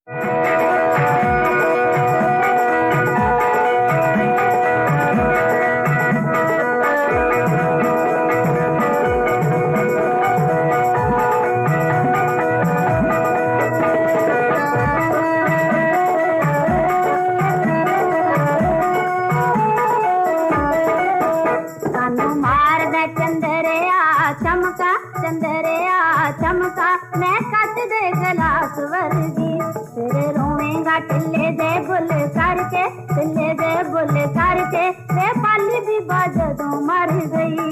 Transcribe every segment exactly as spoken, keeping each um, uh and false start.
चमका चंदरिया चमका मैं कच दे गलास वर्गी तेरे रोवेगा टिल्ले दे बुल करके टिल्ले दे बुल करके ते पाली भी बाजदों मर गई।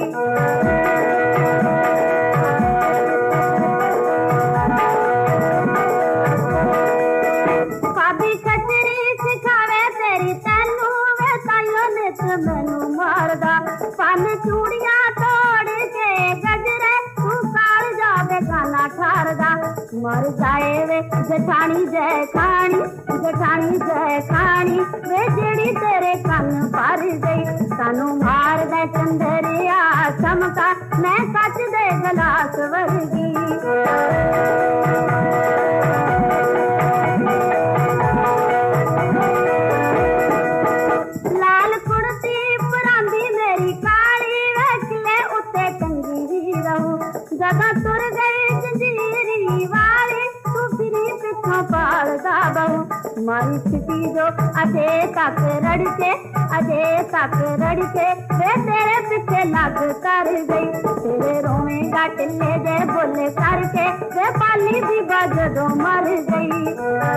भाभी कचरी सिखावे तेरी तैनू वे ताइयों ने ते मैनू मारदा पन चूड़ियां तोड़ के गजरे तू काल जावे खाना ठारदा मर जाए वे जठानी जय खानी जठानी जय खानी वे जेड़ी तेरे कन भर गई सानू मार दे चंदरिया चमका मैं कच दे गलास वर्गी। लाल कुर्ती परांदी मेरी काली वैचले उत्ते टंगी ही रहूं जगह तुर गई जंजीरी वाली तू फिरी पिछों पालदा बहु मारी छिपी जो अजे तक रड़के अजे तक रड़के वे तेरे पीछे लग कर गई तेरे रोवेगा टिल्ले दे बुल करके वे पाली भी बजदों मर गई।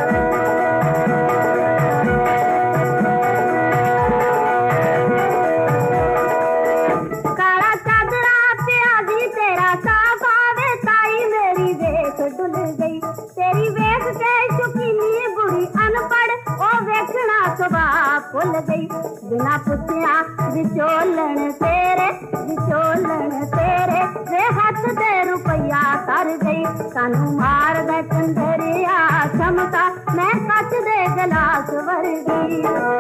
काला चादरा प्याजी तेरा साफा वे ताई मेरी वेख डुल गई तेरी वेख के शौकीनी बुढ़ी अनपढ़ ओ वेखना सुभाव भुल गई बिना पुछया विचोलन तेरे विचोलन तेरे वे हाथ दे रुपया कर गई सानू मार दे चंदरिया चमका मैं कच दे गलास वर्गी।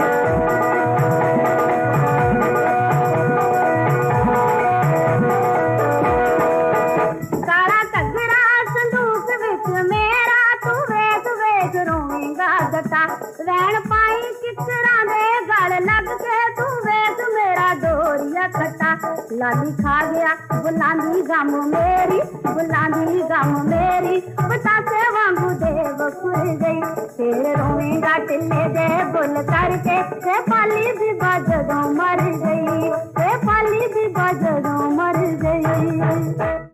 काला घगरा संदूक विच मेरा तू वेख वेख रोवेगा जटा रैन पाई किकरा दे गल लग के तू वेख मेरा डोरिया खट्टा लाली खा गया बुलांदी गम मेरी बुलांदी गम मेरी बतासे वांगू देव खुल गई तेरे रोवेगा टिल्ले दे बुल करके ते पाली भी बजदों मर गई ते पाली भी बजदों मर गई।